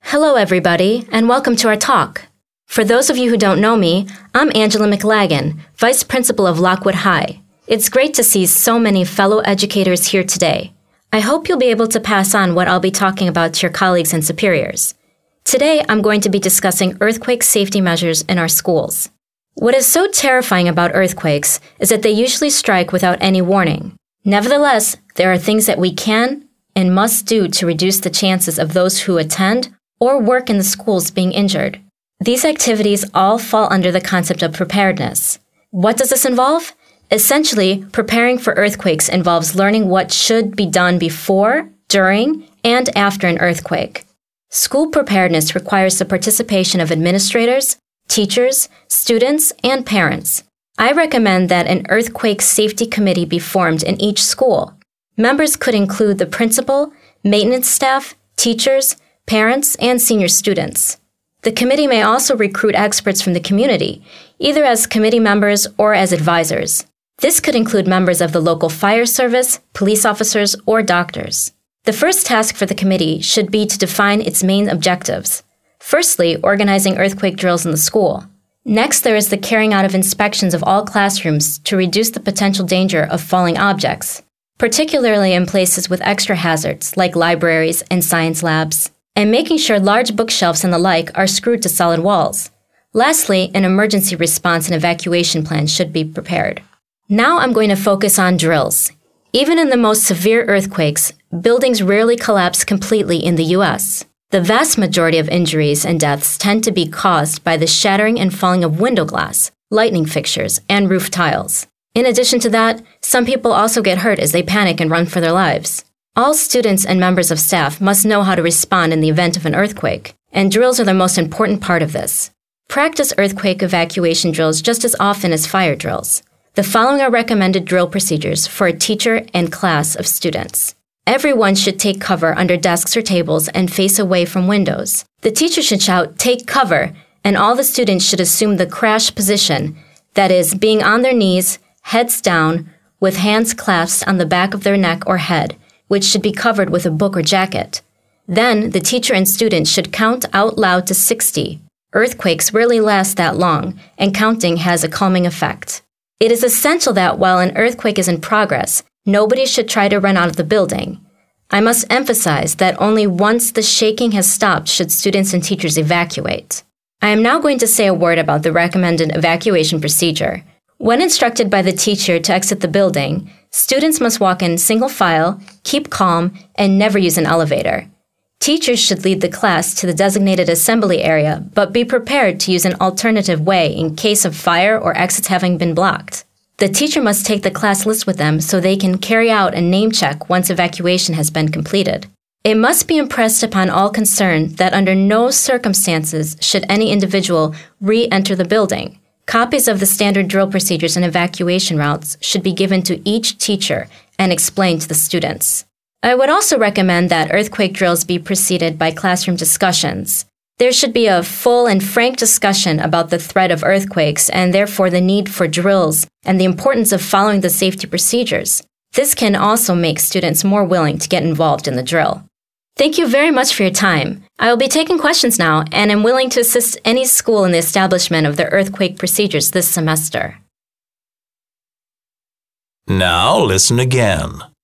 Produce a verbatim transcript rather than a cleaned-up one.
Hello, everybody, and welcome to our talk. For those of you who don't know me, I'm Angela McLagan, Vice Principal of Lockwood High. It's great to see so many fellow educators here today. I hope you'll be able to pass on what I'll be talking about to your colleagues and superiors. Today, I'm going to be discussing earthquake safety measures in our schools. What is so terrifying about earthquakes is that they usually strike without any warning. Nevertheless, there are things that we can and must do to reduce the chances of those who attend or work in the schools being injured. These activities all fall under the concept of preparedness. What does this involve? Essentially, preparing for earthquakes involves learning what should be done before, during, and after an earthquake. School preparedness requires the participation of administrators, teachers, students, and parents. I recommend that an earthquake safety committee be formed in each school. Members could include the principal, maintenance staff, teachers, parents, and senior students. The committee may also recruit experts from the community, either as committee members or as advisors. This could include members of the local fire service, police officers, or doctors. The first task for the committee should be to define its main objectives. Firstly, organizing earthquake drills in the school. Next, there is the carrying out of inspections of all classrooms to reduce the potential danger of falling objects, particularly in places with extra hazards like libraries and science labs, and making sure large bookshelves and the like are screwed to solid walls. Lastly, an emergency response and evacuation plan should be prepared. Now I'm going to focus on drills. Even in the most severe earthquakes, buildings rarely collapse completely in the U S. The vast majority of injuries and deaths tend to be caused by the shattering and falling of window glass, lighting fixtures, and roof tiles. In addition to that, some people also get hurt as they panic and run for their lives. All students and members of staff must know how to respond in the event of an earthquake, and drills are the most important part of this. Practice earthquake evacuation drills just as often as fire drills. The following are recommended drill procedures for a teacher and class of students. Everyone should take cover under desks or tables and face away from windows. The teacher should shout, "Take cover," and all the students should assume the crash position, that is, being on their knees, heads down, with hands clasped on the back of their neck or head, which should be covered with a book or jacket. Then, the teacher and students should count out loud to sixty. Earthquakes rarely last that long, and counting has a calming effect. It is essential that while an earthquake is in progress, nobody should try to run out of the building. I must emphasize that only once the shaking has stopped should students and teachers evacuate. I am now going to say a word about the recommended evacuation procedure. When instructed by the teacher to exit the building, students must walk in single file, keep calm, and never use an elevator. Teachers should lead the class to the designated assembly area, but be prepared to use an alternative way in case of fire or exits having been blocked. The teacher must take the class list with them so they can carry out a name check once evacuation has been completed. It must be impressed upon all concerned that under no circumstances should any individual re-enter the building. Copies of the standard drill procedures and evacuation routes should be given to each teacher and explained to the students. I would also recommend that earthquake drills be preceded by classroom discussions. There should be a full and frank discussion about the threat of earthquakes and therefore the need for drills and the importance of following the safety procedures. This can also make students more willing to get involved in the drill. Thank you very much for your time. I will be taking questions now and am willing to assist any school in the establishment of their earthquake procedures this semester. Now listen again.